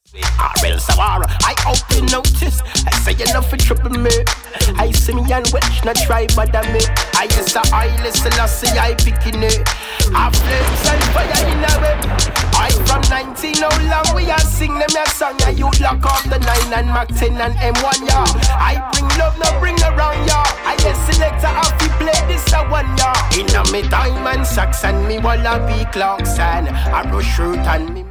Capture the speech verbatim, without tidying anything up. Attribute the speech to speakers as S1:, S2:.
S1: I real Sawara, I open notice. I say enough for trouble me. I see me and watch not try bother me. I used to I listen, I see I picking it. I flames and fire in a way. I from nineteen, how long we are sing them a song. And you lock off the nine and Mac ten and M one, yeah. I bring love, no bring around, yeah. I just select a happy play this a one, yeah. In a me diamond socks and me wallaby clocks and a rush shirt and me